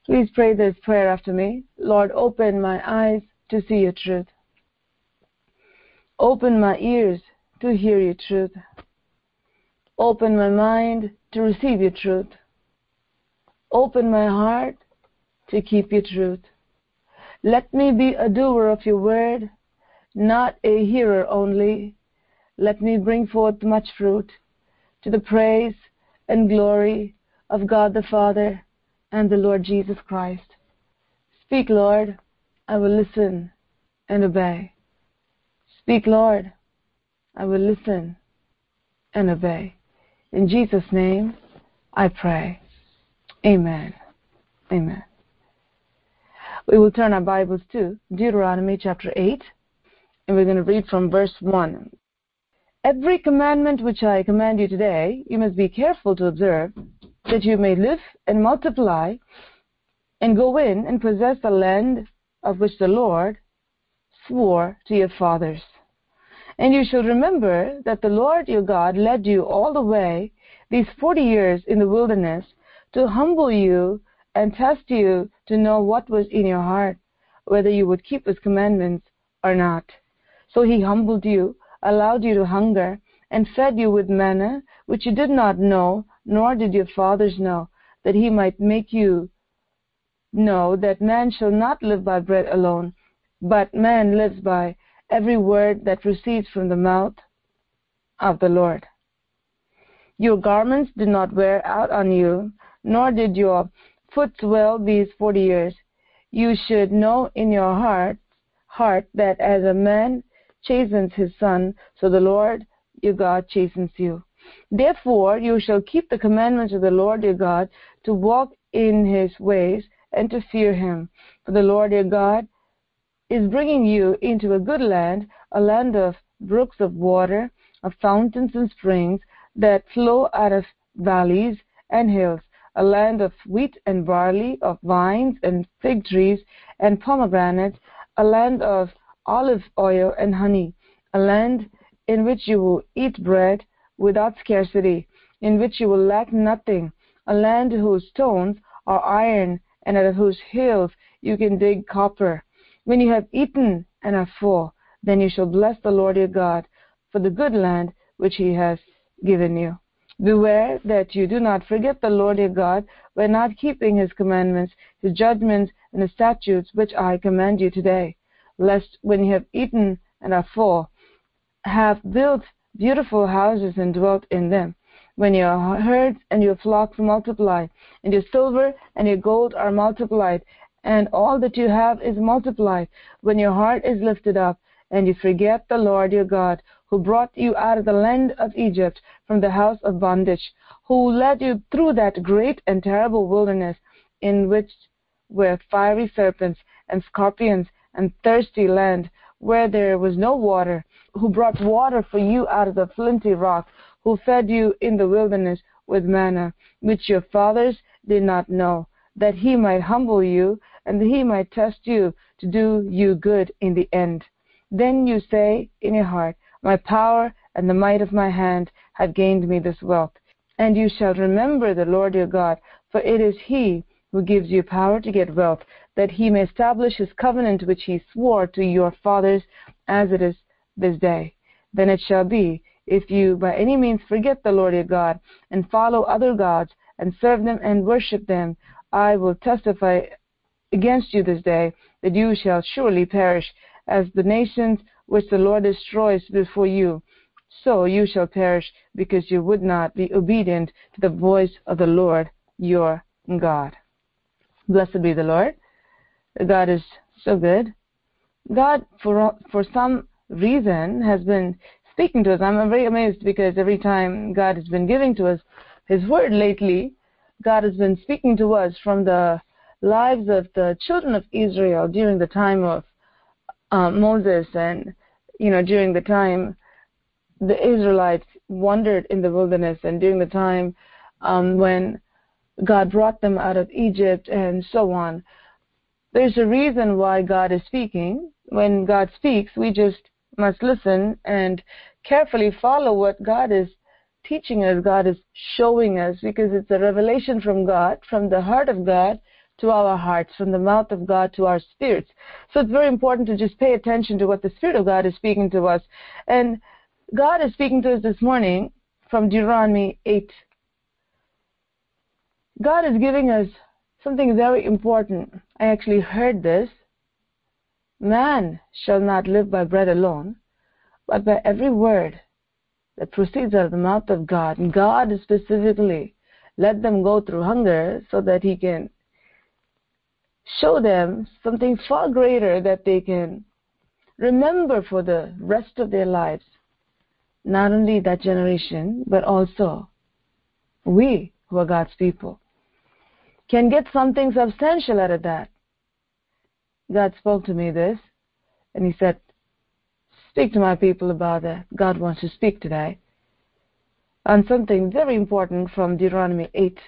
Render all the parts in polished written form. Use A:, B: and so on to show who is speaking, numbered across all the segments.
A: Please pray this prayer after me. Lord, open my eyes to see your truth. Open my ears to hear your truth. Open my mind to receive your truth. Open my heart to keep your truth. Let me be a doer of your word, not a hearer only. Let me bring forth much fruit to the praise and glory of God the Father and the Lord Jesus Christ. Speak, Lord, I will listen and obey. Speak, Lord, I will listen and obey. In Jesus' name, I pray. Amen. Amen. We will turn our Bibles to Deuteronomy chapter 8, and we're going to read from verse 1. Every commandment which I command you today, you must be careful to observe, that you may live and multiply, and go in and possess the land of which the Lord swore to your fathers. And you shall remember that the Lord your God led you all the way these 40 years in the wilderness to humble you and test you to know what was in your heart, whether you would keep his commandments or not. So he humbled you, allowed you to hunger, and fed you with manna, which you did not know, nor did your fathers know, that he might make you know that man shall not live by bread alone, but man lives by every word that proceeds from the mouth of the Lord. Your garments did not wear out on you, nor did your foot swell these 40 years. You should know in your heart that as a man chastens his son, so the Lord your God chastens you. Therefore you shall keep the commandments of the Lord your God, to walk in his ways and to fear him. For the Lord your God is bringing you into a good land, a land of brooks of water, of fountains and springs that flow out of valleys and hills, a land of wheat and barley, of vines and fig trees and pomegranates, a land of olive oil and honey, a land in which you will eat bread without scarcity, in which you will lack nothing, a land whose stones are iron, and at whose hills you can dig copper. When you have eaten and are full, then you shall bless the Lord your God for the good land which he has given you. Beware that you do not forget the Lord your God by not keeping his commandments, his judgments, and his statutes which I command you today, lest when you have eaten and are full, have built beautiful houses and dwelt in them, when your herds and your flocks multiply, and your silver and your gold are multiplied, and all that you have is multiplied, when your heart is lifted up, and you forget the Lord your God, who brought you out of the land of Egypt from the house of bondage, who led you through that great and terrible wilderness, in which were fiery serpents and scorpions and thirsty land, where there was no water, who brought water for you out of the flinty rock, who fed you in the wilderness with manna, which your fathers did not know, that he might humble you, and that he might test you to do you good in the end. Then you say in your heart, my power and the might of my hand have gained me this wealth. And you shall remember the Lord your God, for it is he who gives you power to get wealth, that he may establish his covenant which he swore to your fathers, as it is this day. Then it shall be, if you by any means forget the Lord your God, and follow other gods, and serve them and worship them, I will testify against you this day, that you shall surely perish, as the nations which the Lord destroys before you. So you shall perish, because you would not be obedient to the voice of the Lord your God. Blessed be the Lord. God is so good. God, for some reason, has been speaking to us. I'm very amazed, because every time God has been giving to us his word lately, God has been speaking to us from the lives of the children of Israel during the time of Moses, and during the time the Israelites wandered in the wilderness, and during the time when God brought them out of Egypt, and so on. There's a reason why God is speaking. When God speaks, we just must listen and carefully follow what God is teaching us, God is showing us, because it's a revelation from God, from the heart of God to our hearts, from the mouth of God to our spirits. So it's very important to just pay attention to what the Spirit of God is speaking to us. And God is speaking to us this morning from Deuteronomy 8. God is giving us something very important. I actually heard this. Man shall not live by bread alone, but by every word that proceeds out of the mouth of God. And God is specifically let them go through hunger so that He can show them something far greater that they can remember for the rest of their lives. Not only that generation, but also we who are God's people can get something substantial out of that. God spoke to me this, and He said, speak to my people about that. God wants to speak today on something very important from Deuteronomy 8.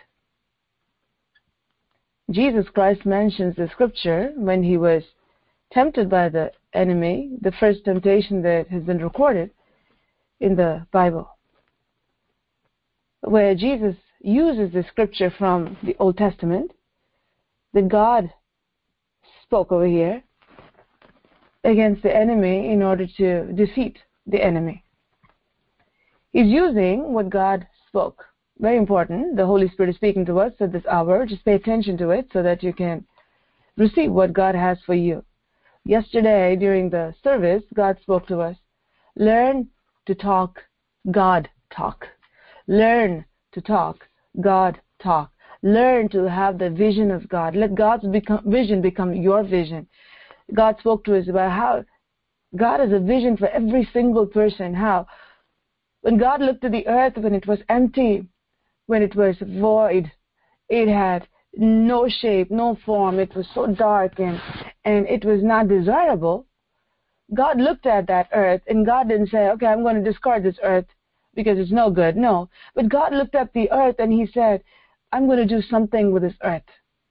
A: Jesus Christ mentions the scripture when He was tempted by the enemy, the first temptation that has been recorded in the Bible, where Jesus uses the scripture from the Old Testament that God spoke over here against the enemy in order to defeat the enemy. He's using what God spoke. Very important. The Holy Spirit is speaking to us at this hour. Just pay attention to it so that you can receive what God has for you. Yesterday, during the service, God spoke to us. Learn to talk God talk. Learn to talk God talk. Learn to have the vision of God. Let God's vision become your vision. God spoke to us about how God has a vision for every single person. How when God looked at the earth, when it was empty, when it was void, it had no shape, no form, it was so dark and it was not desirable. God looked at that earth and God didn't say, okay, I'm going to discard this earth because it's no good. No. But God looked at the earth and He said, I'm going to do something with this earth.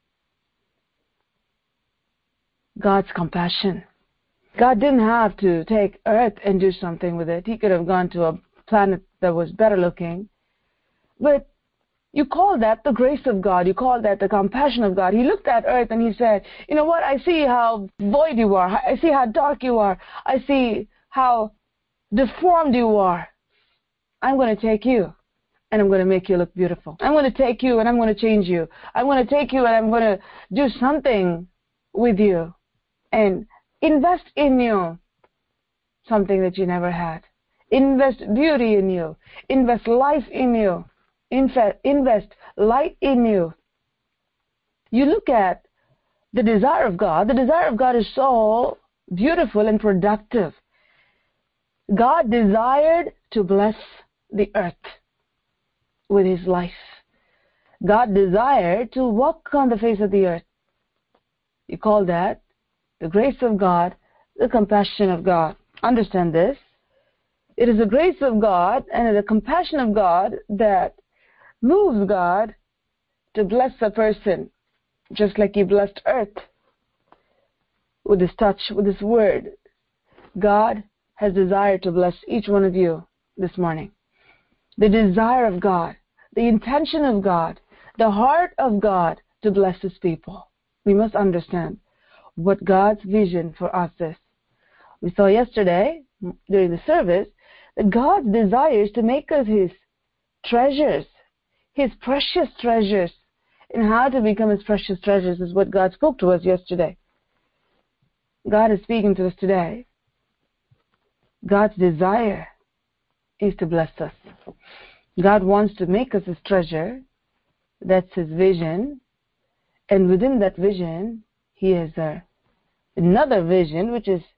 A: God's compassion. God didn't have to take earth and do something with it. He could have gone to a planet that was better looking. But you call that the grace of God. You call that the compassion of God. He looked at earth and He said, you know what? I see how void you are. I see how dark you are. I see how deformed you are. I'm going to take you and I'm going to make you look beautiful. I'm going to take you and I'm going to change you. I'm going to take you and I'm going to do something with you and invest in you something that you never had. Invest beauty in you. Invest life in you. Invest light in you. You look at the desire of God. The desire of God is so beautiful and productive. God desired to bless the earth with His life. God desired to walk on the face of the earth. You call that the grace of God, the compassion of God. Understand this. It is the grace of God and the compassion of God that moves God to bless a person, just like He blessed earth with His touch, with His word. God has desired to bless each one of you this morning. The desire of God, the intention of God, the heart of God to bless His people. We must understand what God's vision for us is. We saw yesterday during the service that God desires to make us His treasures, His precious treasures. And how to become His precious treasures is what God spoke to us yesterday. God is speaking to us today. God's desire is to bless us. God wants to make us His treasure. That's His vision. And within that vision, He has another vision, which is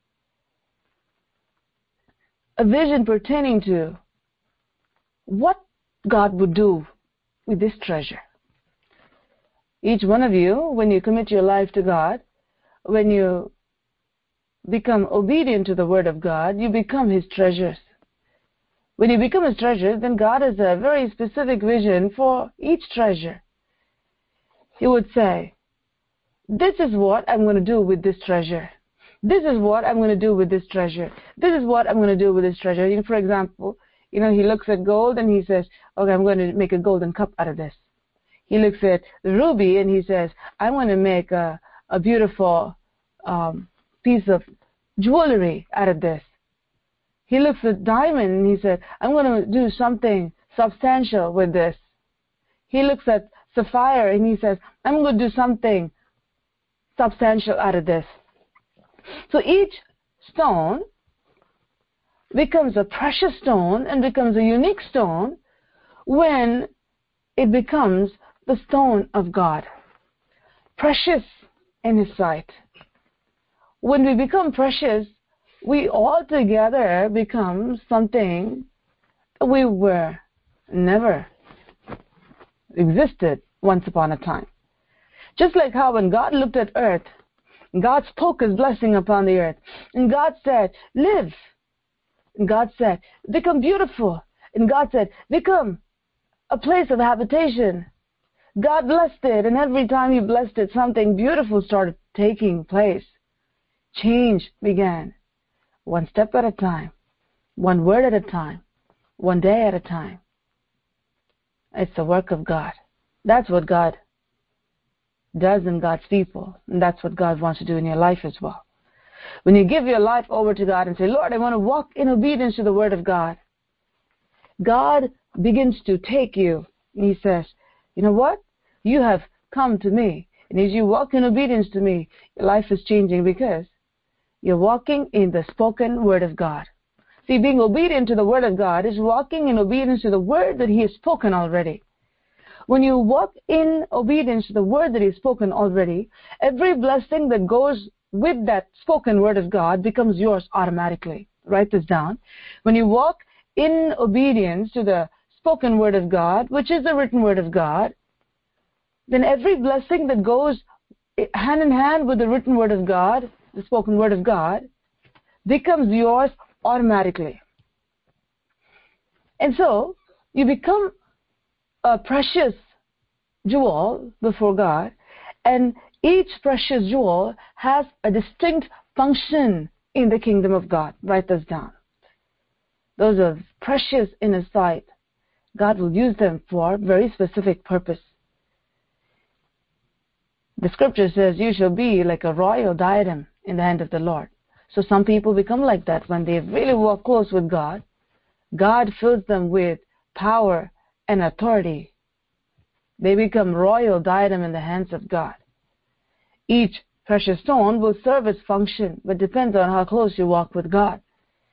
A: a vision pertaining to what God would do with this treasure. Each one of you, when you commit your life to God, when you become obedient to the Word of God, you become His treasures. When you become His treasures, then God has a very specific vision for each treasure. He would say, this is what I'm going to do with this treasure. This is what I'm going to do with this treasure. This is what I'm going to do with this treasure. You know, for example, He looks at gold and He says, okay, I'm going to make a golden cup out of this. He looks at the ruby and he says, I want to make a beautiful piece of jewelry out of this. He looks at diamond and he said, I'm going to do something substantial with this. He looks at sapphire and he says, I'm going to do something substantial out of this. So each stone becomes a precious stone and becomes a unique stone when it becomes the stone of God. Precious in His sight. When we become precious, we altogether become something we were never existed once upon a time. Just like how when God looked at earth, God spoke His blessing upon the earth. And God said, live. And God said, become beautiful. And God said, become a place of habitation. God blessed it, and every time He blessed it, something beautiful started taking place. Change began. One step at a time. One word at a time. One day at a time. It's the work of God. That's what God does in God's people. And that's what God wants to do in your life as well. When you give your life over to God and say, Lord, I want to walk in obedience to the Word of God, God begins to take you. And He says, you know what? You have come to me. And as you walk in obedience to me, your life is changing because you're walking in the spoken Word of God. See, being obedient to the Word of God is walking in obedience to the Word that He has spoken already. When you walk in obedience to the Word that He has spoken already, every blessing that goes with that spoken Word of God becomes yours automatically. Write this down. When you walk in obedience to the spoken Word of God, which is the written Word of God, then every blessing that goes hand in hand with the written Word of God, the spoken Word of God, becomes yours automatically. And so, you become a precious jewel before God, and each precious jewel has a distinct function in the kingdom of God. Write this down. Those are precious in His sight. God will use them for very specific purpose. The scripture says, you shall be like a royal diadem in the hand of the Lord. So some people become like that when they really walk close with God. God fills them with power and authority. They become royal diadem in the hands of God. Each precious stone will serve its function, but depends on how close you walk with God.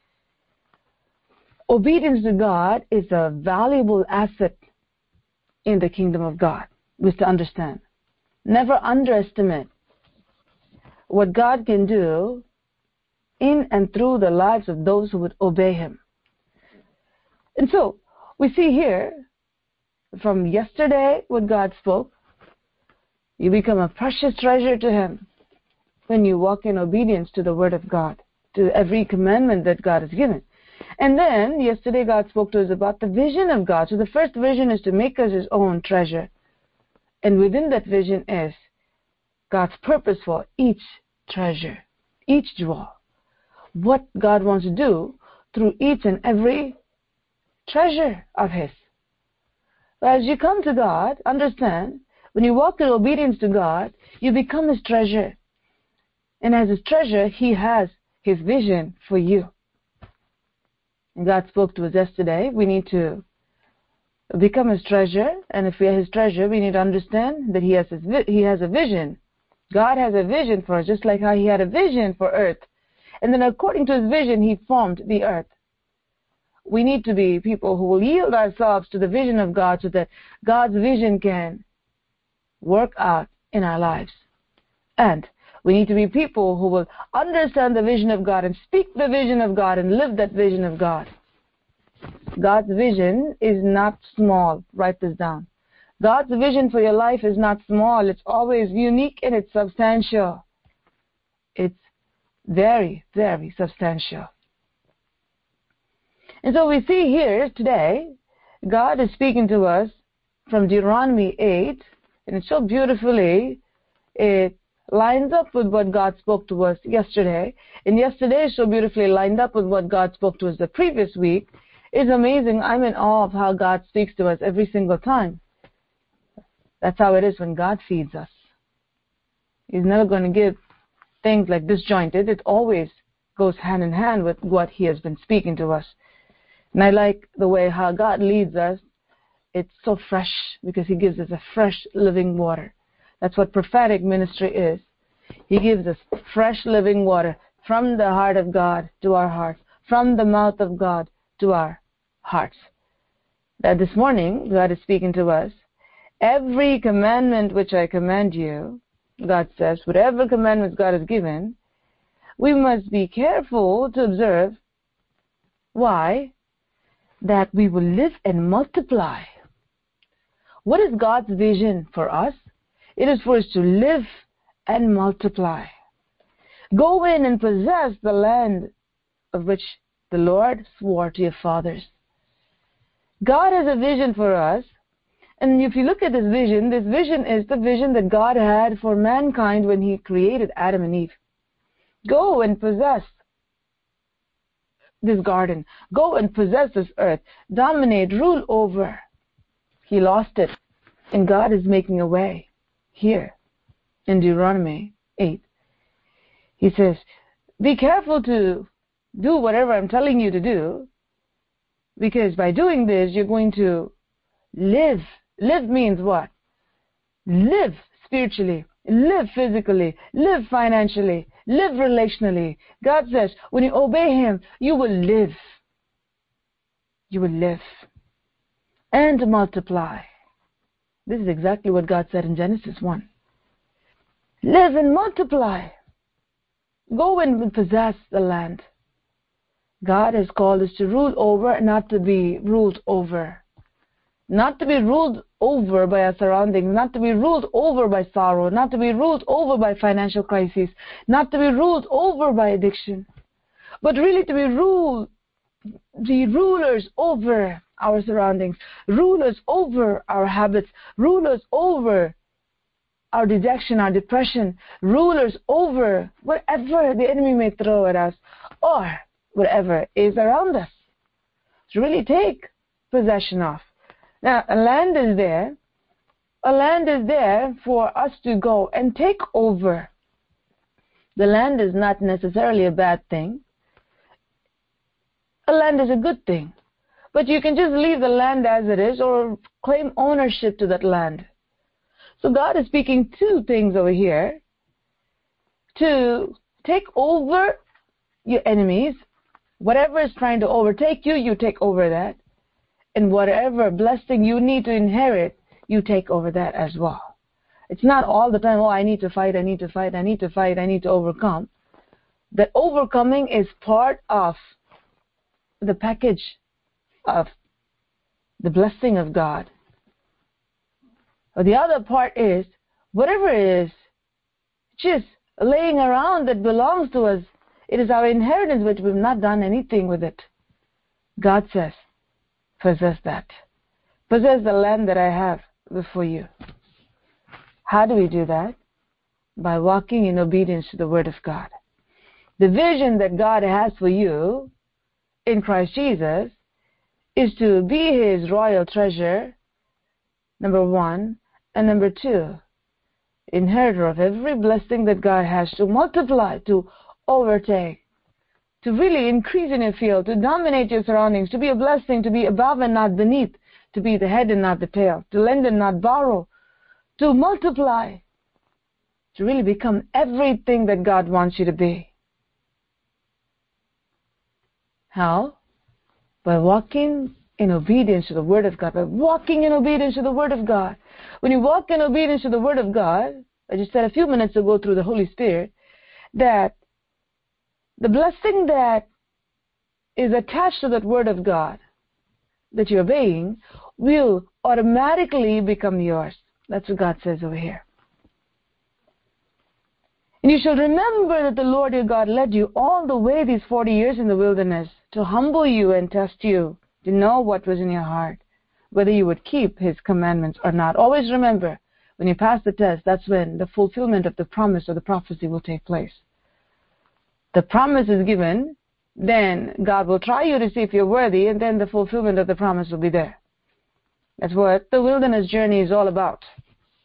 A: Obedience to God is a valuable asset in the kingdom of God. We have to understand. Never underestimate what God can do in and through the lives of those who would obey Him. And so, we see here, from yesterday what God spoke, you become a precious treasure to Him when you walk in obedience to the Word of God, to every commandment that God has given. And then, yesterday God spoke to us about the vision of God. So the first vision is to make us His own treasure. And within that vision is God's purpose for each treasure, each jewel. What God wants to do through each and every treasure of His. As you come to God, understand, when you walk in obedience to God, you become His treasure. And as His treasure, He has His vision for you. And God spoke to us yesterday. We need to become His treasure. And if we are His treasure, we need to understand that He has a vision. God has a vision for us, just like how He had a vision for earth. And then according to His vision, He formed the earth. We need to be people who will yield ourselves to the vision of God so that God's vision can work out in our lives. And we need to be people who will understand the vision of God and speak the vision of God and live that vision of God. God's vision is not small. Write this down. God's vision for your life is not small. It's always unique and it's substantial. It's very, very substantial. And so we see here today, God is speaking to us from Deuteronomy 8, and it's so beautifully, it lines up with what God spoke to us yesterday. And yesterday is so beautifully lined up with what God spoke to us the previous week. It's amazing. I'm in awe of how God speaks to us every single time. That's how it is when God feeds us. He's never going to give things like disjointed. It always goes hand in hand with what He has been speaking to us. And I like the way how God leads us. It's so fresh because He gives us a fresh living water. That's what prophetic ministry is. He gives us fresh living water from the heart of God to our hearts, from the mouth of God to our hearts. That this morning, God is speaking to us. Every commandment which I command you, God says, whatever commandments God has given, we must be careful to observe. Why? That we will live and multiply. What is God's vision for us? It is for us to live and multiply. Go in and possess the land of which the Lord swore to your fathers. God has a vision for us. And if you look at this vision is the vision that God had for mankind when He created Adam and Eve. Go and possess this garden. Go and possess this earth. Dominate, rule over. He lost it. And God is making a way here in Deuteronomy 8. He says, be careful to do whatever I'm telling you to do, because by doing this, you're going to live. Live means what? Live spiritually, live physically, live financially, live relationally. God says, when you obey Him, you will live. You will live and multiply. This is exactly what God said in Genesis 1. Live and multiply. Go and possess the land. God has called us to rule over, not to be ruled over. Not to be ruled over by our surroundings, not to be ruled over by sorrow, not to be ruled over by financial crises, not to be ruled over by addiction, but really to be rulers over our surroundings, rulers over our habits, rulers over our dejection, our depression, rulers over whatever the enemy may throw at us or whatever is around us. To really take possession of. Now, a land is there. A land is there for us to go and take over. The land is not necessarily a bad thing. A land is a good thing. But you can just leave the land as it is or claim ownership to that land. So God is speaking two things over here. To take over your enemies. Whatever is trying to overtake you, you take over that. And whatever blessing you need to inherit, you take over that as well. It's not all the time, I need to fight, I need to fight, I need to fight, I need to overcome. That overcoming is part of the package of the blessing of God. But the other part is, whatever it is, just laying around that belongs to us, it is our inheritance which we've not done anything with it. God says, possess that. Possess the land that I have before you. How do we do that? By walking in obedience to the Word of God. The vision that God has for you in Christ Jesus is to be His royal treasure, number one, and number two, inheritor of every blessing that God has, to multiply, to overtake, to really increase in your field, to dominate your surroundings, to be a blessing, to be above and not beneath, to be the head and not the tail, to lend and not borrow, to multiply, to really become everything that God wants you to be. How? By walking in obedience to the Word of God. By walking in obedience to the Word of God. When you walk in obedience to the Word of God, I just said a few minutes ago through the Holy Spirit, that the blessing that is attached to that Word of God that you're obeying will automatically become yours. That's what God says over here. And you shall remember that the Lord your God led you all the way these 40 years in the wilderness to humble you and test you, to know what was in your heart, whether you would keep His commandments or not. Always remember, when you pass the test, that's when the fulfillment of the promise or the prophecy will take place. The promise is given, then God will try you to see if you're worthy, and then the fulfillment of the promise will be there. That's what the wilderness journey is all about.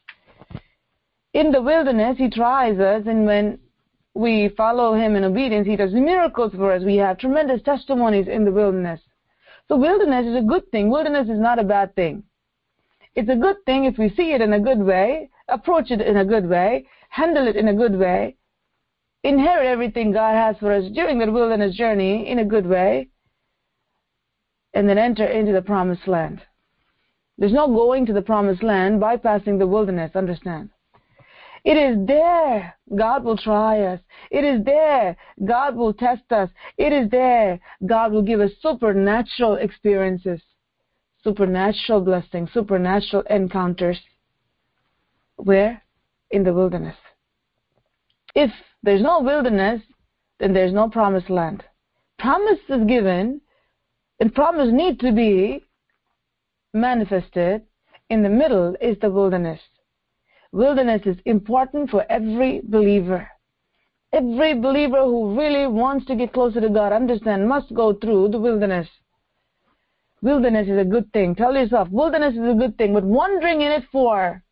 A: In the wilderness, He tries us, and when we follow Him in obedience, He does miracles for us. We have tremendous testimonies in the wilderness. So wilderness is a good thing. Wilderness is not a bad thing. It's a good thing if we see it in a good way, approach it in a good way, handle it in a good way, inherit everything God has for us during that wilderness journey in a good way, and then enter into the promised land. There's no going to the promised land bypassing the wilderness, understand? It is there God will try us. It is there God will test us. It is there God will give us supernatural experiences, supernatural blessings, supernatural encounters. Where? In the wilderness. If there's no wilderness, then there's no promised land. Promise is given, and promise needs to be manifested. In the middle is the wilderness. Wilderness is important for every believer. Every believer who really wants to get closer to God, understand, must go through the wilderness. Wilderness is a good thing. Tell yourself, wilderness is a good thing, but wandering in it for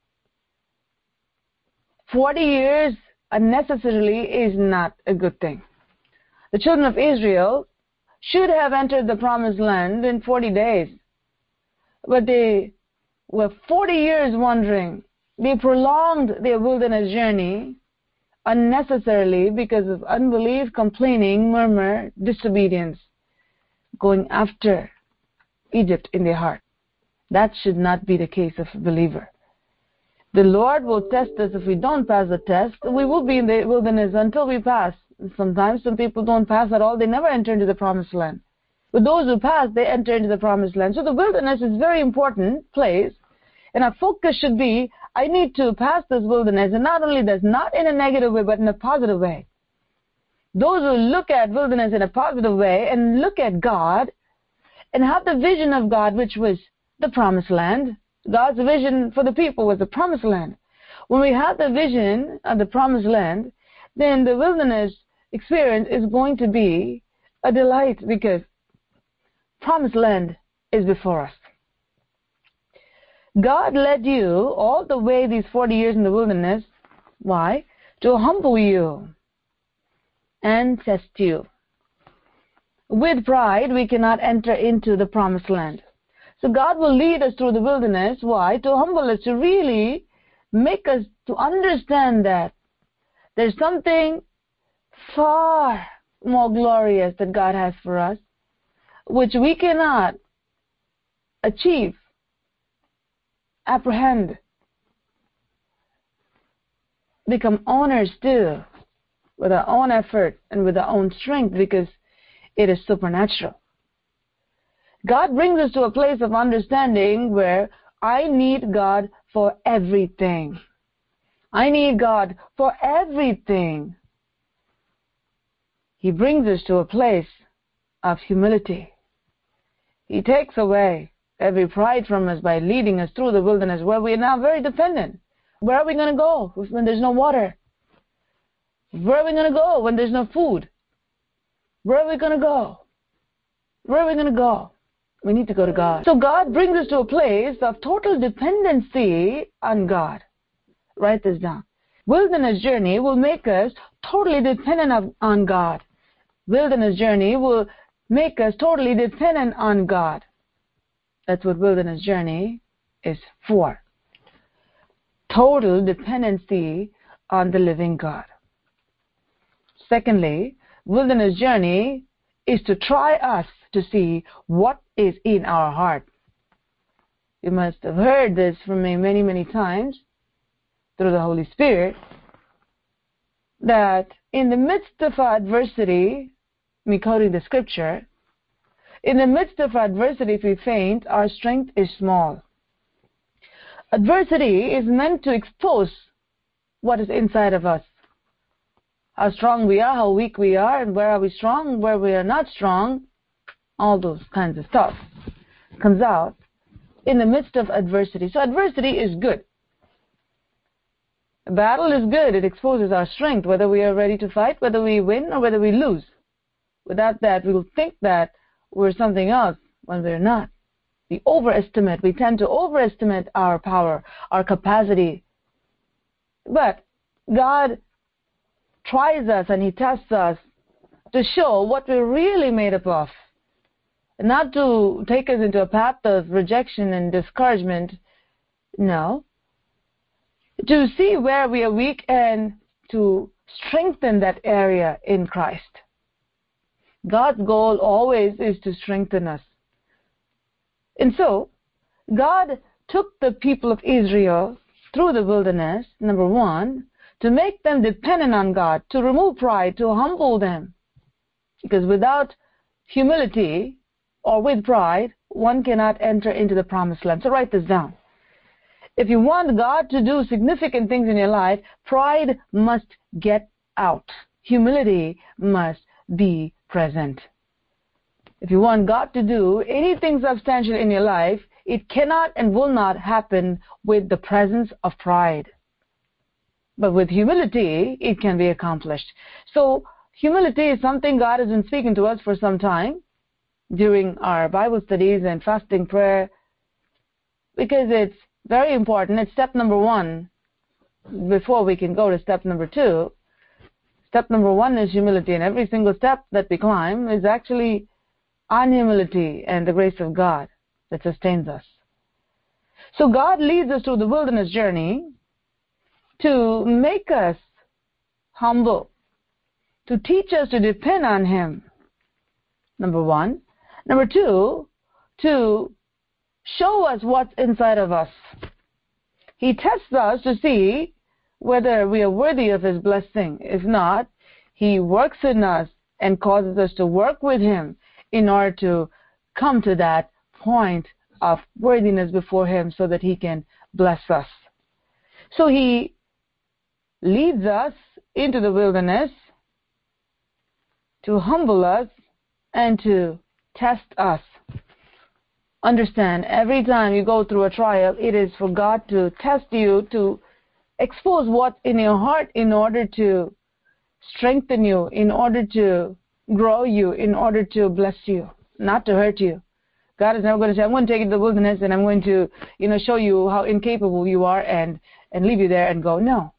A: 40 years unnecessarily is not a good thing. The children of Israel should have entered the promised land in 40 days, but they were 40 years wandering. They prolonged their wilderness journey unnecessarily because of unbelief, complaining, murmur, disobedience, going after Egypt in their heart. That should not be the case of a believer. The Lord will test us. If we don't pass the test, we will be in the wilderness until we pass. Sometimes some people don't pass at all. They never enter into the promised land. But those who pass, they enter into the promised land. So the wilderness is a very important place. And our focus should be, I need to pass this wilderness. And not only this, not in a negative way, but in a positive way. Those who look at wilderness in a positive way and look at God and have the vision of God, which was the promised land. God's vision for the people was the promised land. When we have the vision of the promised land, then the wilderness experience is going to be a delight because promised land is before us. God led you all the way these 40 years in the wilderness. Why? To humble you and test you. With pride, we cannot enter into the promised land. So God will lead us through the wilderness. Why? To humble us, to really make us to understand that there's something far more glorious that God has for us, which we cannot achieve, apprehend, become owners to with our own effort and with our own strength, because it is supernatural. God brings us to a place of understanding where I need God for everything. I need God for everything. He brings us to a place of humility. He takes away every pride from us by leading us through the wilderness where we are now very dependent. Where are we going to go when there's no water? Where are we going to go when there's no food? Where are we going to go? Where are we going to go? We need to go to God. So God brings us to a place of total dependency on God. Write this down. Wilderness journey will make us totally dependent on God. Wilderness journey will make us totally dependent on God. That's what wilderness journey is for. Total dependency on the living God. Secondly, wilderness journey is to try us to see what is in our heart. You must have heard this from me many, many times through the Holy Spirit, that in the midst of adversity, me quoting the scripture, in the midst of adversity, if we faint, our strength is small. Adversity is meant to expose what is inside of us. How strong we are, how weak we are, and where are we strong, where we are not strong. All those kinds of stuff comes out in the midst of adversity. So adversity is good. A battle is good. It exposes our strength, whether we are ready to fight, whether we win or whether we lose. Without that, we will think that we're something else when we're not. We tend to overestimate our power, our capacity But God tries us and He tests us to show what we're really made up of. Not to take us into a path of rejection and discouragement. No. To see where we are weak and to strengthen that area in Christ. God's goal always is to strengthen us. And so, God took the people of Israel through the wilderness, number one, to make them dependent on God, to remove pride, to humble them. Because without humility or with pride, one cannot enter into the promised land. So write this down. If you want God to do significant things in your life, pride must get out. Humility must be present. If you want God to do anything substantial in your life, it cannot and will not happen with the presence of pride. But with humility, it can be accomplished. So, humility is something God has been speaking to us for some time during our Bible studies and fasting prayer, because it's very important. It's step number one before we can go to step number two. Step number one is humility, and every single step that we climb is actually on humility and the grace of God that sustains us. So God leads us through the wilderness journey to make us humble, to teach us to depend on Him, number one. Number two, to show us what's inside of us. He tests us to see whether we are worthy of His blessing. If not, He works in us and causes us to work with Him in order to come to that point of worthiness before Him so that He can bless us. So He leads us into the wilderness to humble us and to test us. Understand, every time you go through a trial, it is for God to test you, to expose what's in your heart in order to strengthen you, in order to grow you, in order to bless you, not to hurt you. God is never going to say, I'm going to take you to the wilderness and I'm going to, show you how incapable you are and leave you there and go. No.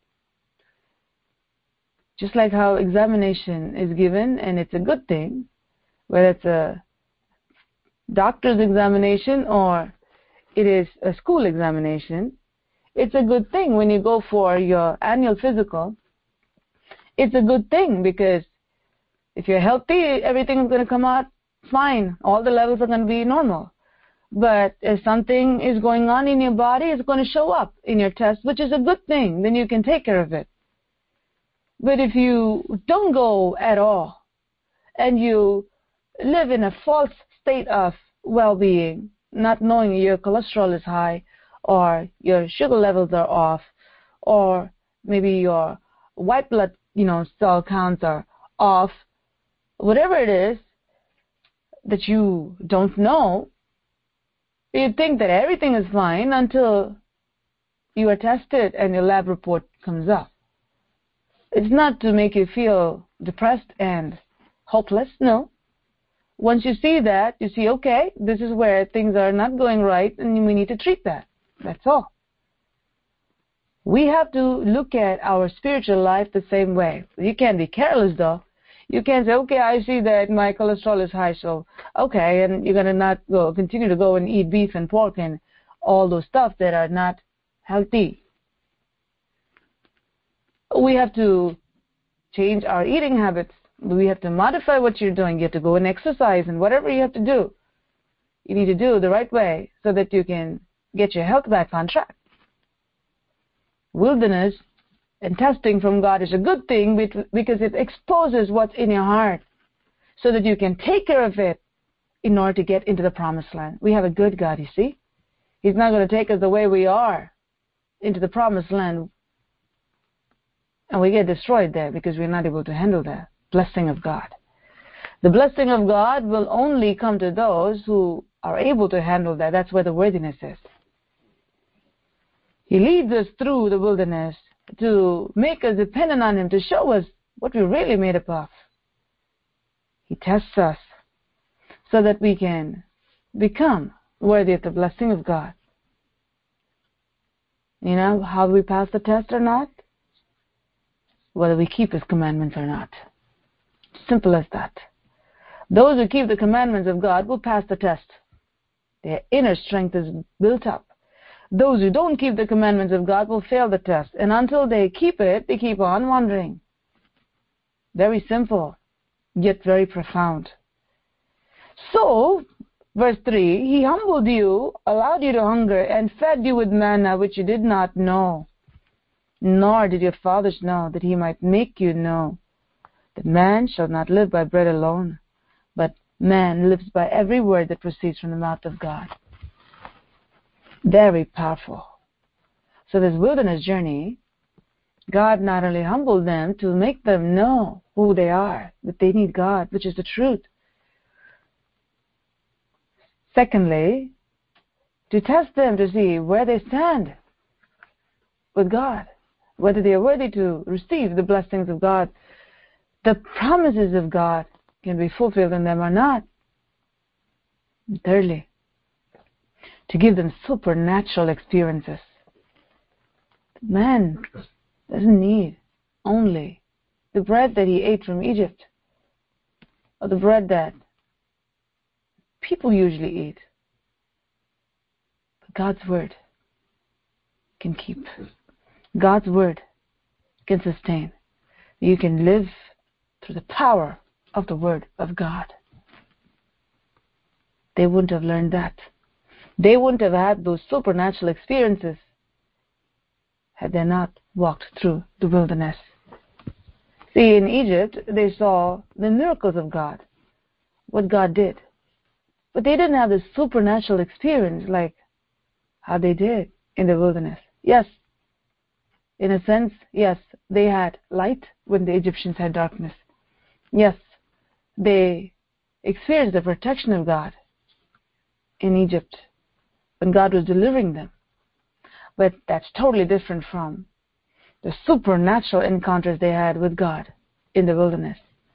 A: Just like how examination is given, and it's a good thing, whether it's a doctor's examination or it is a school examination, it's a good thing when you go for your annual physical. It's a good thing because if you're healthy, everything is going to come out fine. All the levels are going to be normal. But if something is going on in your body, it's going to show up in your test, which is a good thing. Then you can take care of it. But if you don't go at all and you live in a false state of well-being, not knowing your cholesterol is high or your sugar levels are off or maybe your white blood cell counts are off, whatever it is that you don't know, you think that everything is fine until you are tested and your lab report comes up. It's not to make you feel depressed and hopeless, no. Once you see that, you see, okay, this is where things are not going right and we need to treat that. That's all. We have to look at our spiritual life the same way. You can't be careless though. You can't say, okay, I see that my cholesterol is high, so okay, and you're going to continue to go and eat beef and pork and all those stuff that are not healthy. We have to change our eating habits. We have to modify what you're doing. You have to go and exercise and whatever you have to do, you need to do the right way so that you can get your health back on track. Wilderness and testing from God is a good thing because it exposes what's in your heart so that you can take care of it in order to get into the promised land. We have a good God, you see. He's not going to take us the way we are into the promised land and we get destroyed there because we're not able to handle that blessing of God. The blessing of God will only come to those who are able to handle that. That's where the worthiness is. He leads us through the wilderness to make us dependent on Him, to show us what we're really made up of. He tests us so that we can become worthy of the blessing of God. You know how we pass the test or not? whether we keep His commandments or not. Simple as that. Those who keep the commandments of God will pass the test. Their inner strength is built up. Those who don't keep the commandments of God will fail the test. And until they keep it, they keep on wandering. Very simple, yet very profound. So, verse 3, He humbled you, allowed you to hunger, and fed you with manna which you did not know, nor did your fathers know, that He might make you know that man shall not live by bread alone, but man lives by every word that proceeds from the mouth of God. Very powerful. So this wilderness journey, God not only humbled them to make them know who they are, that they need God, which is the truth. Secondly, to test them to see where they stand with God, whether they are worthy to receive the blessings of God, the promises of God can be fulfilled in them or not. And thirdly, to give them supernatural experiences. Man doesn't need only the bread that he ate from Egypt, or the bread that people usually eat. But God's word can keep. God's word can sustain. You can live through the power of the word of God. They wouldn't have learned that. They wouldn't have had those supernatural experiences had they not walked through the wilderness. See, in Egypt, they saw the miracles of God, what God did. But they didn't have the supernatural experience like how they did in the wilderness. Yes, in a sense, yes, they had light when the Egyptians had darkness. Yes, they experienced the protection of God in Egypt when God was delivering them. But that's totally different from the supernatural encounters they had with God in the wilderness.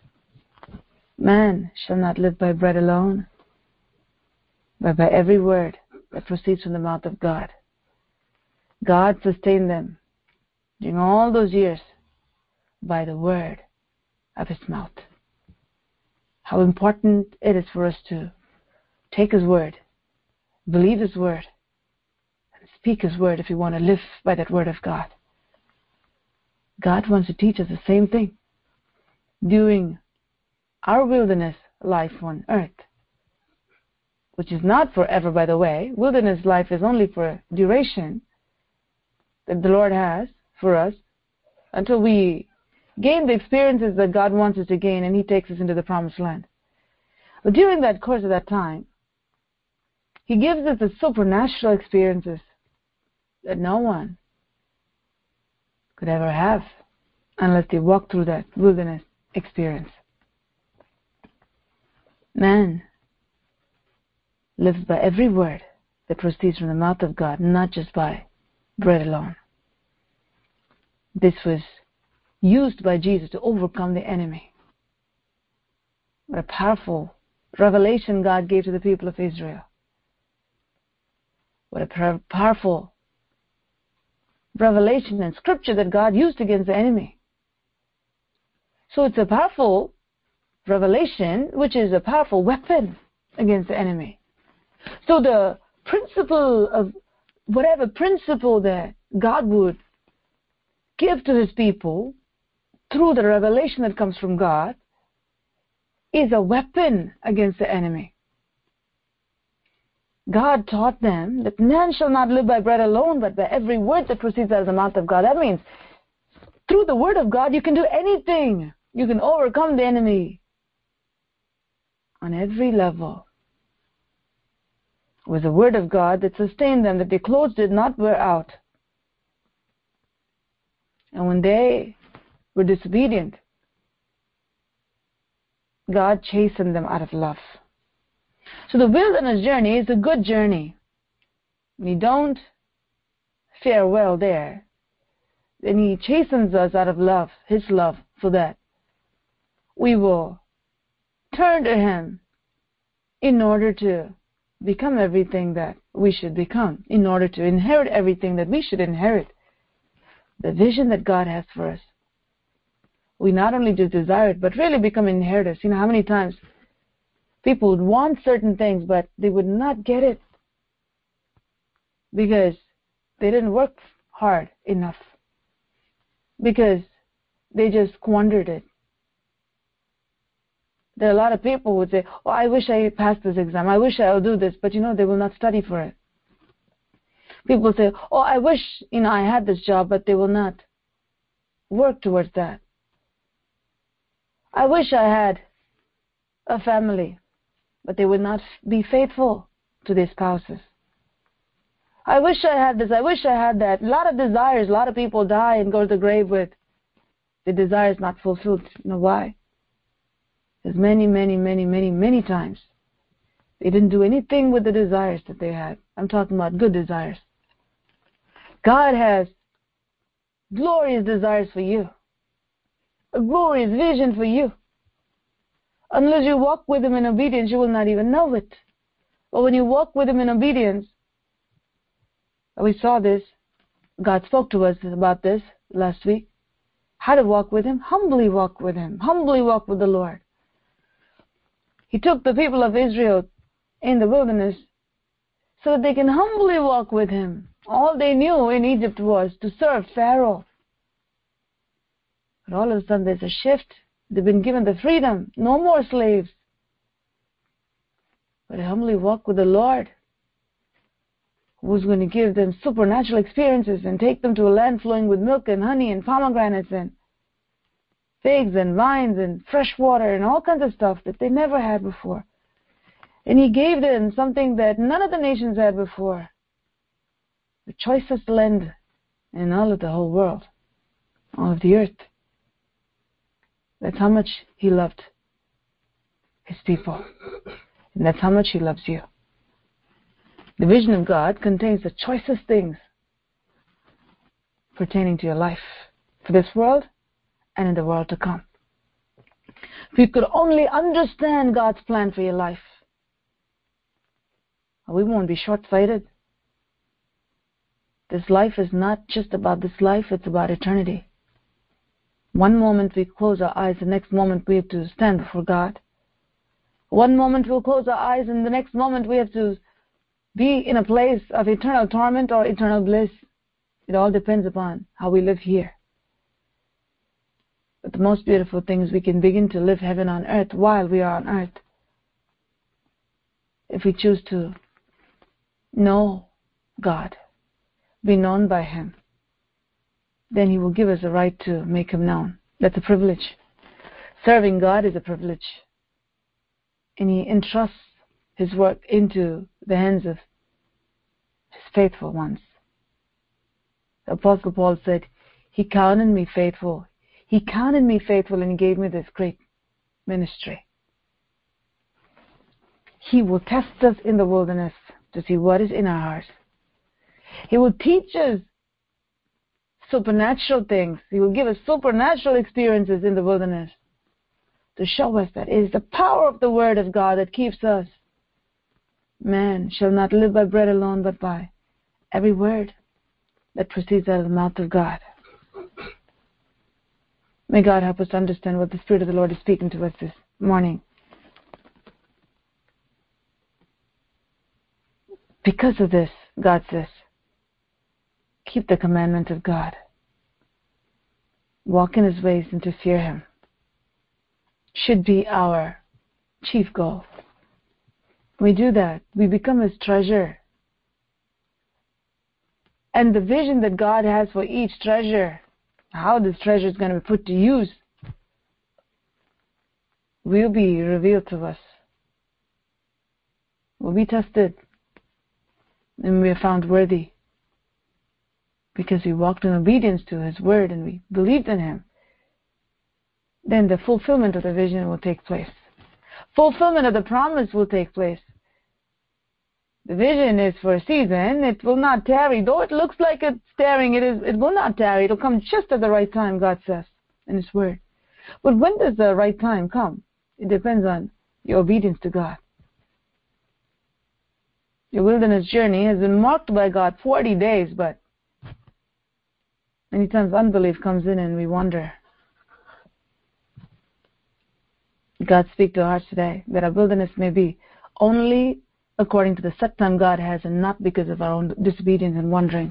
A: Man shall not live by bread alone, but by every word that proceeds from the mouth of God. God sustained them during all those years by the word of His mouth. How important it is for us to take His word, believe His word, and speak His word if we want to live by that word of God. God wants to teach us the same thing during our wilderness life on earth, which is not forever, by the way. Wilderness life is only for duration that the Lord has for us until we gain the experiences that God wants us to gain and He takes us into the promised land. But during that course of that time, He gives us the supernatural experiences that no one could ever have unless they walk through that wilderness experience. Man lives by every word that proceeds from the mouth of God, not just by bread alone. This was used by Jesus to overcome the enemy. What a powerful revelation God gave to the people of Israel. What a powerful revelation and scripture that God used against the enemy. So it's a powerful revelation, which is a powerful weapon against the enemy. So the principle of whatever principle that God would give to His people through the revelation that comes from God is a weapon against the enemy. God taught them that man shall not live by bread alone, but by every word that proceeds out of the mouth of God. That means through the word of God, you can do anything. You can overcome the enemy on every level. It was the word of God that sustained them, that their clothes did not wear out. And when they were disobedient, God chastened them out of love. So the wilderness journey is a good journey. We don't fare well there. Then He chastens us out of love, His love, so that we will turn to Him in order to become everything that we should become, in order to inherit everything that we should inherit. The vision that God has for us we not only just desire it, but really become inheritors. You know how many times people would want certain things, but they would not get it because they didn't work hard enough, because they just squandered it. There are a lot of people who would say, oh, I wish I passed this exam. I wish I'll do this. But, they will not study for it. People say, oh, I wish, I had this job, but they will not work towards that. I wish I had a family, but they would not be faithful to their spouses. I wish I had this. I wish I had that. A lot of desires. A lot of people die and go to the grave with the desires not fulfilled. You know why? Because many times they didn't do anything with the desires that they had. I'm talking about good desires. God has glorious desires for you, a glorious vision for you. Unless you walk with Him in obedience, you will not even know it. But when you walk with Him in obedience, we saw this, God spoke to us about this last week, how to walk with Him, humbly walk with Him, humbly walk with the Lord. He took the people of Israel in the wilderness so that they can humbly walk with Him. All they knew in Egypt was to serve Pharaoh. But all of a sudden there's a shift. They've been given the freedom. No more slaves. But humbly walk with the Lord, who's going to give them supernatural experiences and take them to a land flowing with milk and honey and pomegranates and figs and vines and fresh water and all kinds of stuff that they never had before. And He gave them something that none of the nations had before. The choicest land in all of the whole world, all of the earth. That's how much He loved His people. And that's how much He loves you. The vision of God contains the choicest things pertaining to your life, for this world and in the world to come. If you could only understand God's plan for your life, we won't be short-sighted. This life is not just about this life, it's about eternity. One moment we close our eyes, the next moment we have to stand before God. One moment we'll close our eyes, and the next moment we have to be in a place of eternal torment or eternal bliss. It all depends upon how we live here. But the most beautiful thing is we can begin to live heaven on earth while we are on earth. If we choose to know God, be known by Him, then He will give us a right to make Him known. That's a privilege. Serving God is a privilege. And He entrusts His work into the hands of His faithful ones. The Apostle Paul said, He counted me faithful. He counted me faithful and He gave me this great ministry. He will test us in the wilderness to see what is in our hearts. He will teach us supernatural things. He will give us supernatural experiences in the wilderness to show us that it is the power of the Word of God that keeps us. Man shall not live by bread alone, but by every word that proceeds out of the mouth of God. May God help us understand what the Spirit of the Lord is speaking to us this morning. Because of this, God says, keep the commandments of God. Walk in His ways and to fear Him should be our chief goal. When we do that, we become His treasure. And the vision that God has for each treasure, how this treasure is going to be put to use, will be revealed to us. We'll be tested. And we are found worthy because we walked in obedience to His word and we believed in Him. Then the fulfillment of the vision will take place. Fulfillment of the promise will take place. The vision is for a season. It will not tarry. Though it looks like it's tarrying, it will not tarry. It will come just at the right time, God says in His word. But when does the right time come? It depends on your obedience to God. Your wilderness journey has been marked by God 40 days, but many times unbelief comes in and we wonder, God, speak to our hearts today that our wilderness may be only according to the set time God has and not because of our own disobedience and wanderings.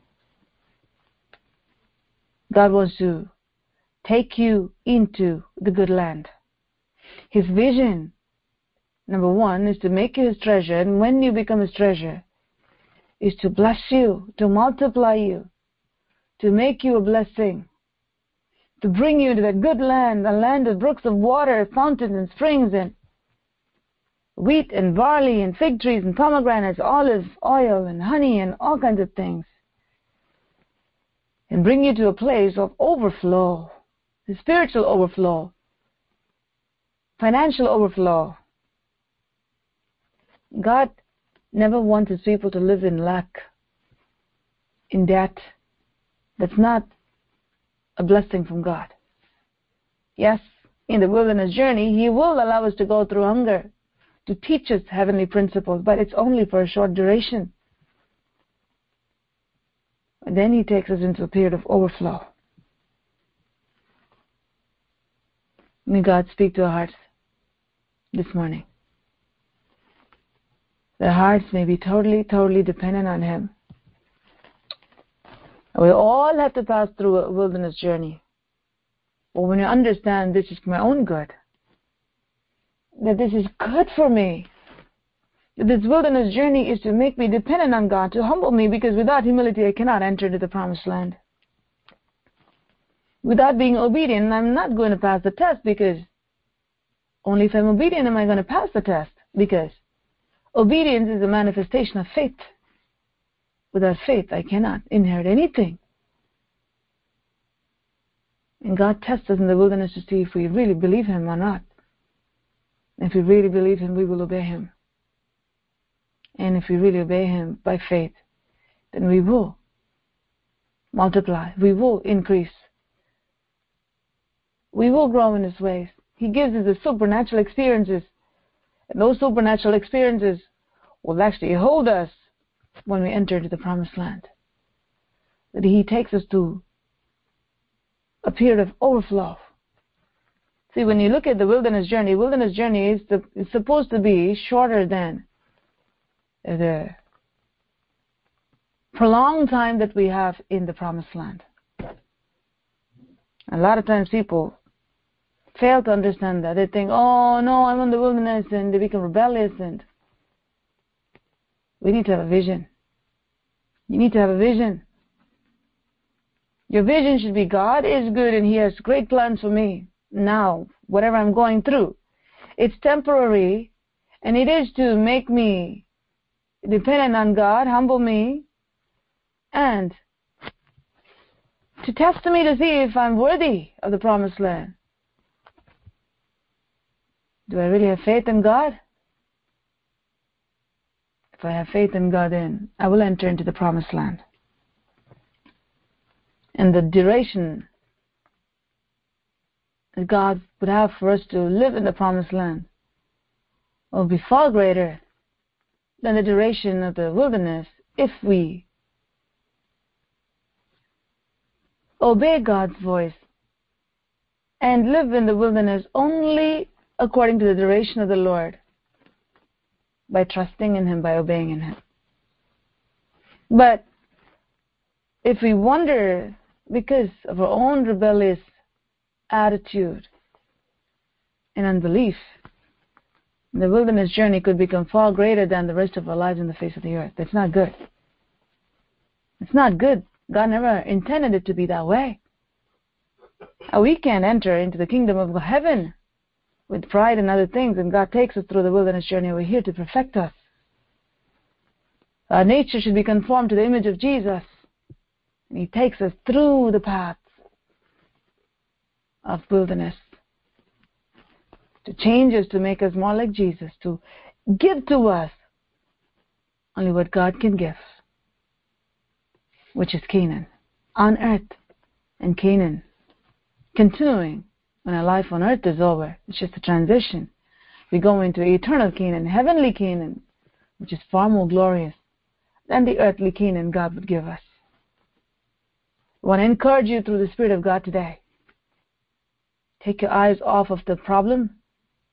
A: God wants to take you into the good land. His vision, number one, is to make you His treasure, and when you become His treasure, is to bless you, to multiply you, to make you a blessing, to bring you into that good land, a land of brooks of water, fountains and springs, and wheat and barley and fig trees and pomegranates, olive oil and honey and all kinds of things, and bring you to a place of overflow, the spiritual overflow, financial overflow. God never wants His people to live in lack, in debt. That's not a blessing from God. Yes, in the wilderness journey, He will allow us to go through hunger to teach us heavenly principles, but it's only for a short duration. And then He takes us into a period of overflow. May God speak to our hearts this morning. Their hearts may be totally, totally dependent on Him. We all have to pass through a wilderness journey. But when you understand this is for my own good, that this is good for me, that this wilderness journey is to make me dependent on God, to humble me, because without humility I cannot enter into the promised land. Without being obedient, I'm not going to pass the test, because only if I'm obedient am I going to pass the test, because obedience is a manifestation of faith. Without faith, I cannot inherit anything. And God tests us in the wilderness to see if we really believe Him or not. If we really believe Him, we will obey Him. And if we really obey Him by faith, then we will multiply. We will increase. We will grow in His ways. He gives us the supernatural experiences. And those supernatural experiences will actually hold us when we enter into the promised land. That He takes us to a period of overflow. See, when you look at the wilderness journey is supposed to be shorter than the prolonged time that we have in the promised land. A lot of times people fail to understand that. They think, oh no, I'm in the wilderness, and they become rebellious. And we need to have a vision. You need to have a vision. Your vision should be, God is good and He has great plans for me. Now, whatever I'm going through, it's temporary, and it is to make me dependent on God, humble me, and to test me to see if I'm worthy of the promised land. Do I really have faith in God? If I have faith in God, then I will enter into the promised land. And the duration that God would have for us to live in the promised land will be far greater than the duration of the wilderness if we obey God's voice and live in the wilderness only according to the duration of the Lord, by trusting in Him, by obeying in Him. But if we wander because of our own rebellious attitude and unbelief, the wilderness journey could become far greater than the rest of our lives on the face of the earth. That's not good. It's not good. God never intended it to be that way. We can't enter into the kingdom of heaven with pride and other things, and God takes us through the wilderness journey over here to perfect us. Our nature should be conformed to the image of Jesus, and He takes us through the paths of wilderness to change us, to make us more like Jesus, to give to us only what God can give, which is Canaan on earth, and Canaan continuing when our life on earth is over. It's just a transition. We go into eternal Canaan, heavenly Canaan, which is far more glorious than the earthly Canaan God would give us. I want to encourage you through the Spirit of God today. Take your eyes off of the problem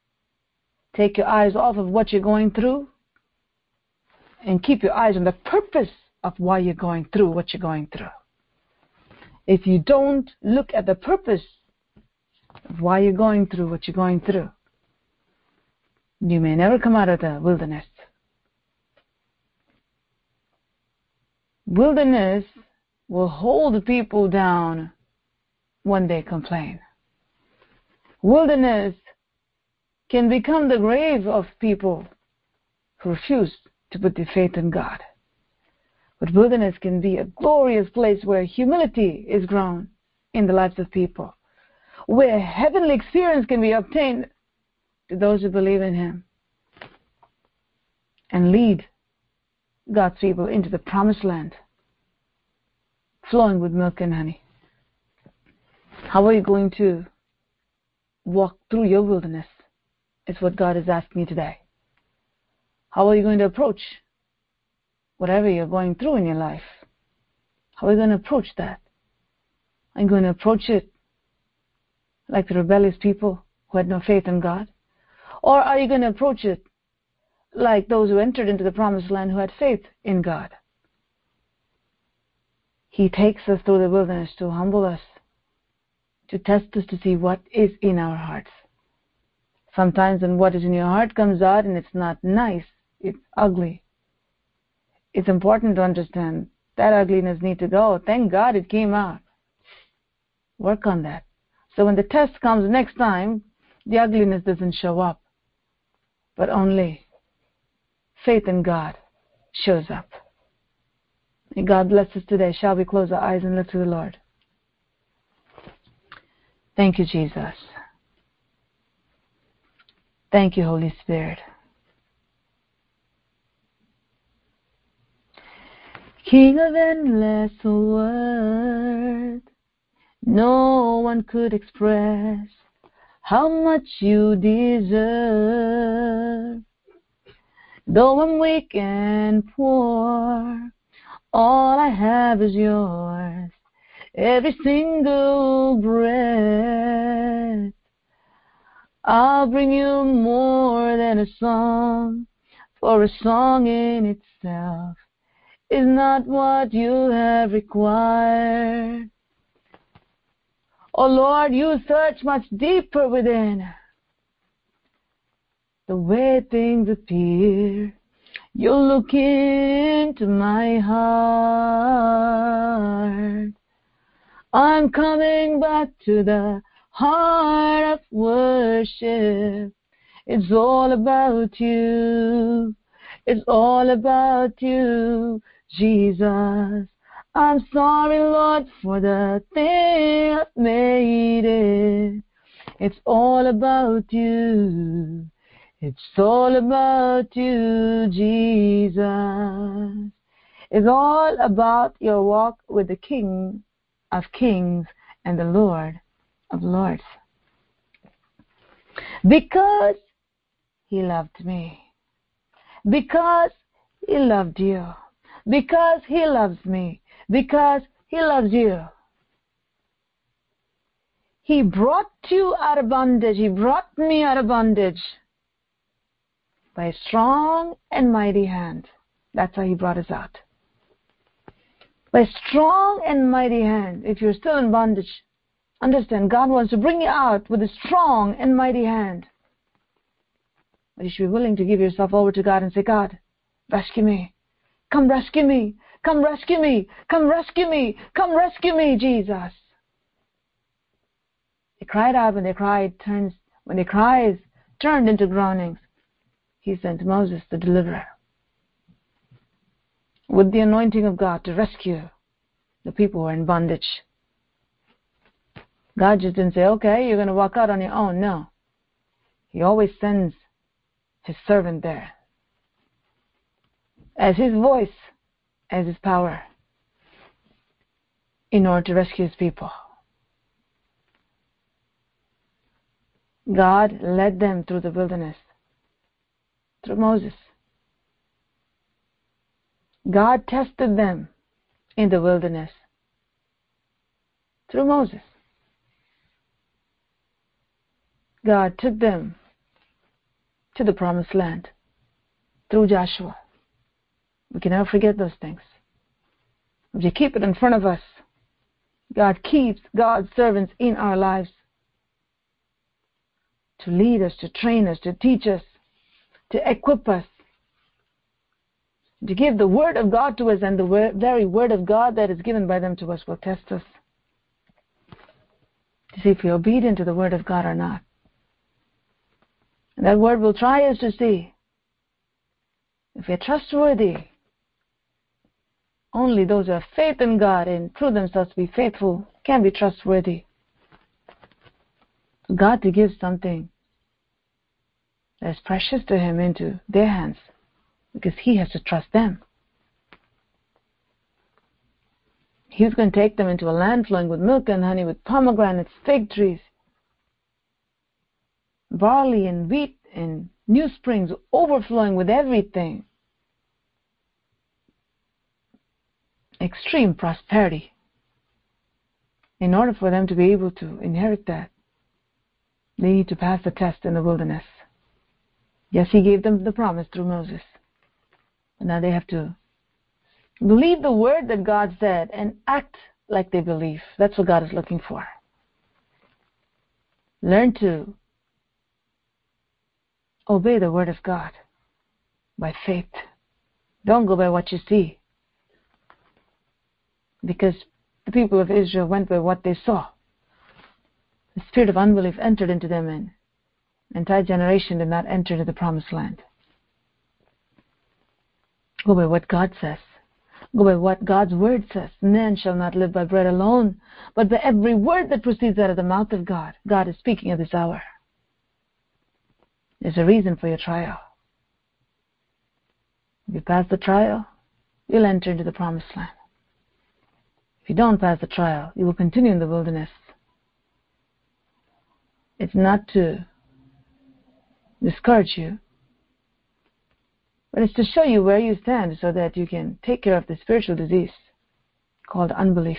A: Take your eyes off of what you're going through and keep your eyes on the purpose of why you're going through what you're going through. If you don't look at the purpose of why you're going through what you're going through, you may never come out of the wilderness. Wilderness will hold people down when they complain. Wilderness can become the grave of people who refuse to put their faith in God. But wilderness can be a glorious place where humility is grown in the lives of people, where heavenly experience can be obtained to those who believe in Him, and lead God's people into the promised land, flowing with milk and honey. How are you going to walk through your wilderness? Is what God is asking you today. How are you going to approach whatever you're going through in your life? How are you going to approach that? Are you going to approach it like the rebellious people who had no faith in God? Or are you going to approach it like those who entered into the promised land who had faith in God? He takes us through the wilderness to humble us, to test us to see what is in our hearts. Sometimes when what is in your heart comes out and it's not nice, it's ugly. It's important to understand that ugliness needs to go. Thank God it came out. Work on that. So when the test comes next time, the ugliness doesn't show up, but only faith in God shows up. May God bless us today. Shall we close our eyes and look to the Lord? Thank you, Jesus. Thank you, Holy Spirit. King of endless worth, no one could express how much you deserve. Though I'm weak and poor, all I have is yours, every single breath. I'll bring you more than a song, for a song in itself is not what you have required. Oh Lord, you search much deeper within. The way things appear, you look into my heart. I'm coming back to the heart of worship. It's all about you. It's all about you, Jesus. I'm sorry, Lord, for the thing I've made it. It's all about you. It's all about you, Jesus. It's all about your walk with the King of Kings and the Lord of Lords. Because He loved me. Because He loved you. Because He loves me. Because He loves you. He brought you out of bondage. He brought me out of bondage by a strong and mighty hand. That's how He brought us out. By a strong and mighty hand. If you're still in bondage, understand, God wants to bring you out with a strong and mighty hand. But you should be willing to give yourself over to God and say, God, rescue me. Come rescue me. Come rescue me. Come rescue me. Come rescue me, Jesus. They cried out when their cries turned into groanings. He sent Moses, the deliverer, with the anointing of God to rescue the people who are in bondage. God just didn't say, okay, you're going to walk out on your own. No. He always sends His servant there as His voice, as His power, in order to rescue His people. God led them through the wilderness through Moses. God tested them in the wilderness through Moses. God took them to the promised land through Joshua. We can never forget those things. If you keep it in front of us, God keeps God's servants in our lives to lead us, to train us, to teach us, to equip us, to give the Word of God to us, and the very Word of God that is given by them to us will test us to see if we're obedient to the Word of God or not. And that Word will try us to see if we're trustworthy. Only those who have faith in God and prove themselves to be faithful can be trustworthy. God to give something that's precious to Him into their hands, because He has to trust them. He's going to take them into a land flowing with milk and honey, with pomegranates, fig trees, barley and wheat and new springs overflowing with everything. Extreme prosperity. In order for them to be able to inherit that, they need to pass the test in the wilderness. Yes, He gave them the promise through Moses. But now they have to believe the word that God said and act like they believe. That's what God is looking for. Learn to obey the word of God by faith. Don't go by what you see. Because the people of Israel went by what they saw. The spirit of unbelief entered into them, and the entire generation did not enter into the promised land. Go by what God says. Go by what God's word says. Man shall not live by bread alone, but by every word that proceeds out of the mouth of God. God is speaking at this hour. There's a reason for your trial. If you pass the trial, you'll enter into the promised land. If you don't pass the trial, you will continue in the wilderness. It's not to discourage you, but it's to show you where you stand so that you can take care of the spiritual disease called unbelief.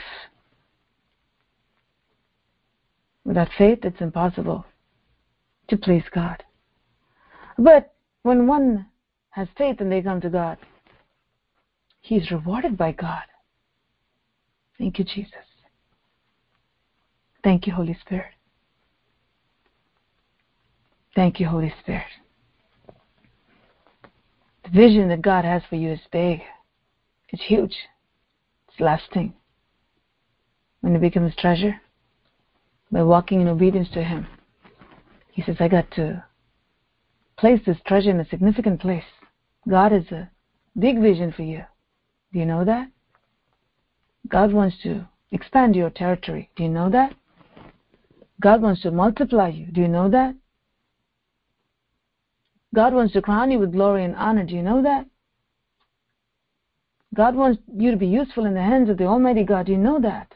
A: Without faith, it's impossible to please God. But when one has faith and they come to God, He's rewarded by God. Thank you, Jesus. Thank you, Holy Spirit. Thank you, Holy Spirit. The vision that God has for you is big. It's huge. It's lasting. When you become His treasure, by walking in obedience to Him, He says, I got to place this treasure in a significant place. God has a big vision for you. Do you know that? God wants to expand your territory. Do you know that? God wants to multiply you. Do you know that? God wants to crown you with glory and honor. Do you know that? God wants you to be useful in the hands of the Almighty God. Do you know that?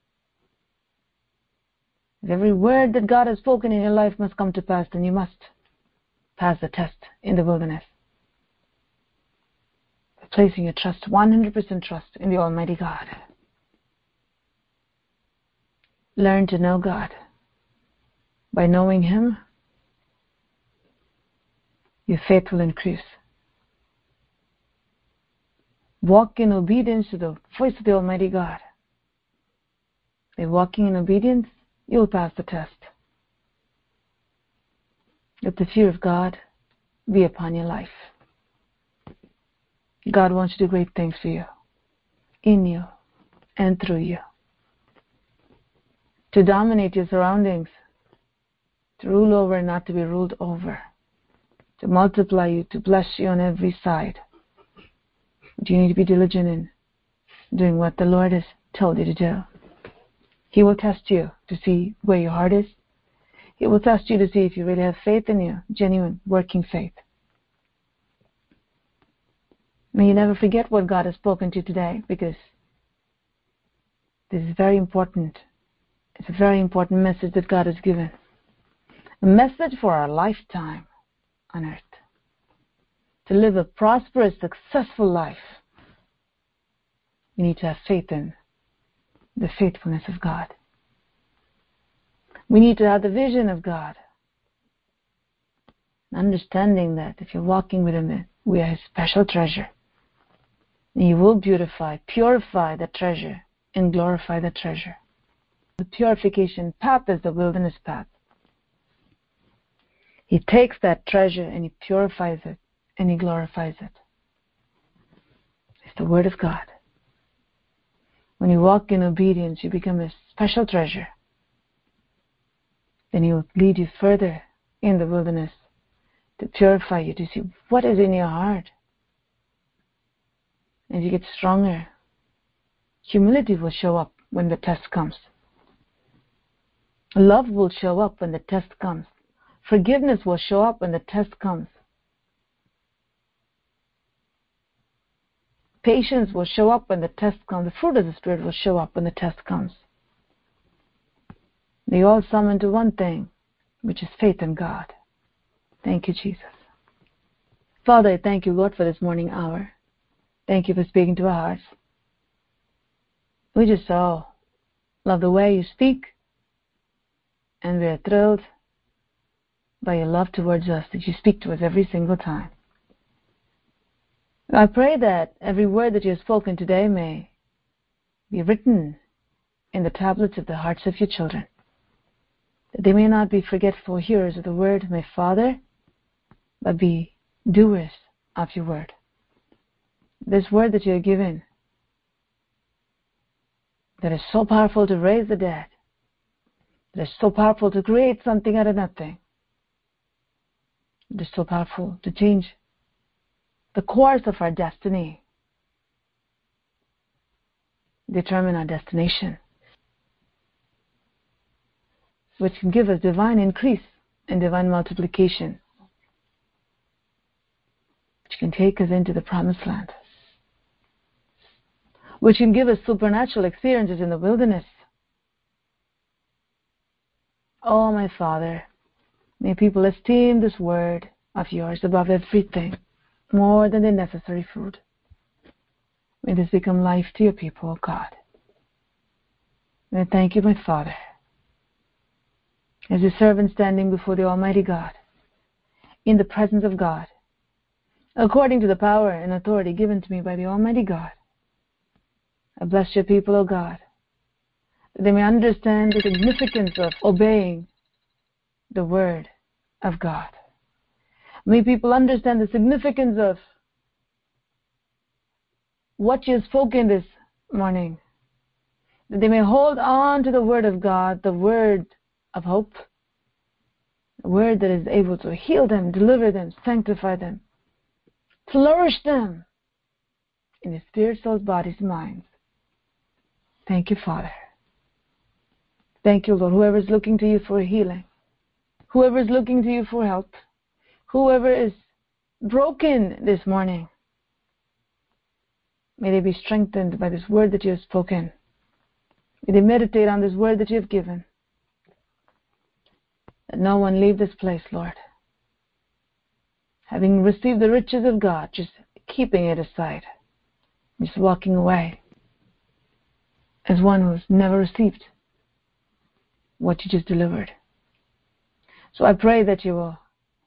A: If every word that God has spoken in your life must come to pass, then you must pass the test in the wilderness. By placing your trust, 100% trust in the Almighty God. Learn to know God. By knowing Him, your faith will increase. Walk in obedience to the voice of the Almighty God. By walking in obedience, you'll pass the test. Let the fear of God be upon your life. God wants to do great things for you, in you, and through you. To dominate your surroundings, to rule over and not to be ruled over, to multiply you, to bless you on every side. But you need to be diligent in doing what the Lord has told you to do. He will test you to see where your heart is. He will test you to see if you really have faith in you, genuine, working faith. May you never forget what God has spoken to you today, because this is very important. It's a very important message that God has given. A message for our lifetime on earth. To live a prosperous, successful life, we need to have faith in the faithfulness of God. We need to have the vision of God. understanding that if you're walking with Him, we are His special treasure. And He will beautify, purify the treasure, and glorify the treasure. The purification path is the wilderness path. He takes that treasure and He purifies it and He glorifies it. It's the Word of God. When you walk in obedience, you become a special treasure. Then He will lead you further in the wilderness to purify you, to see what is in your heart. As you get stronger, humility will show up when the test comes. Love will show up when the test comes. Forgiveness will show up when the test comes. Patience will show up when the test comes. The fruit of the Spirit will show up when the test comes. They all sum into one thing, which is faith in God. Thank you, Jesus. Father, I thank you, Lord, for this morning hour. Thank you for speaking to our hearts. We just so love the way you speak, and we are thrilled by your love towards us, that you speak to us every single time. I pray that every word that you have spoken today may be written in the tablets of the hearts of your children, that they may not be forgetful hearers of the word, my Father, but be doers of your word. This word that you have given, that is so powerful to raise the dead, that is so powerful to create something out of nothing, that is so powerful to change the course of our destiny, determine our destination, which can give us divine increase and divine multiplication, which can take us into the promised land, which can give us supernatural experiences in the wilderness. Oh, my Father, may people esteem this word of yours above everything, more than the necessary food. May this become life to your people, oh God. And I thank you, my Father, as a servant standing before the Almighty God, in the presence of God, according to the power and authority given to me by the Almighty God. I bless your people, O God, that they may understand the significance of obeying the Word of God. May people understand the significance of what you have spoken this morning, that they may hold on to the Word of God, the Word of hope, the Word that is able to heal them, deliver them, sanctify them, flourish them in their spirit, souls, bodies, minds. Thank you, Father. Thank you, Lord. Whoever is looking to you for healing, whoever is looking to you for help, whoever is broken this morning, may they be strengthened by this word that you have spoken. May they meditate on this word that you have given. That no one leave this place, Lord, having received the riches of God, just keeping it aside, just walking away as one who's never received what you just delivered. So I pray that you will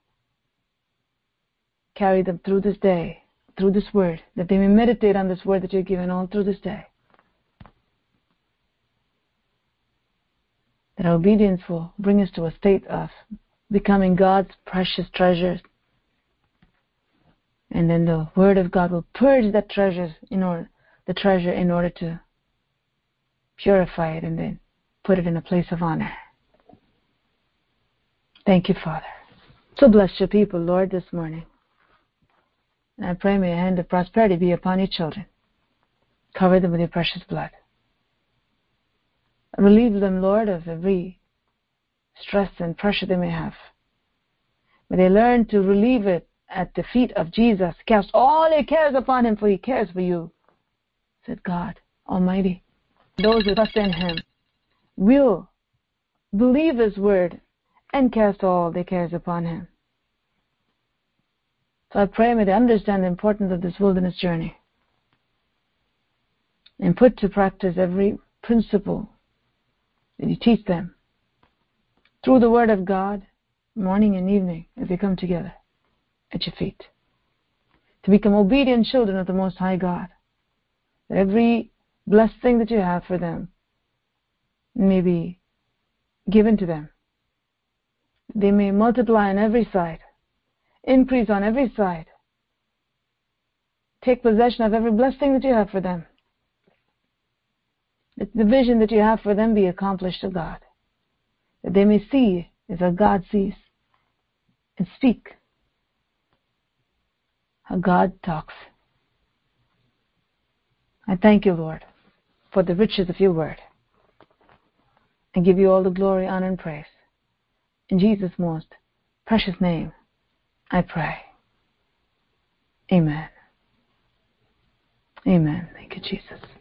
A: carry them through this day, through this word, that they may meditate on this word that you've given all through this day. That our obedience will bring us to a state of becoming God's precious treasures. And then the Word of God will purge that treasure in order to purify it and then put it in a place of honor. Thank you, Father. So bless your people, Lord, this morning. And I pray may a hand of prosperity be upon your children. Cover them with your precious blood. Relieve them, Lord, of every stress and pressure they may have. May they learn to relieve it at the feet of Jesus. Cast all your cares upon him, for he cares for you, said God Almighty. Those who trust in him will believe his word and cast all their cares upon him. So I pray may they understand the importance of this wilderness journey and put to practice every principle that you teach them through the Word of God morning and evening, as they come together at your feet, to become obedient children of the Most High God. That every blessed thing that you have for them may be given to them. They may multiply on every side, increase on every side, take possession of every blessed thing that you have for them. That the vision that you have for them be accomplished to God. That they may see as how God sees and speak how God talks. I thank you, Lord, for the riches of your word, and give you all the glory, honor, and praise. In Jesus' most precious name, I pray. Amen. Amen. Thank you, Jesus.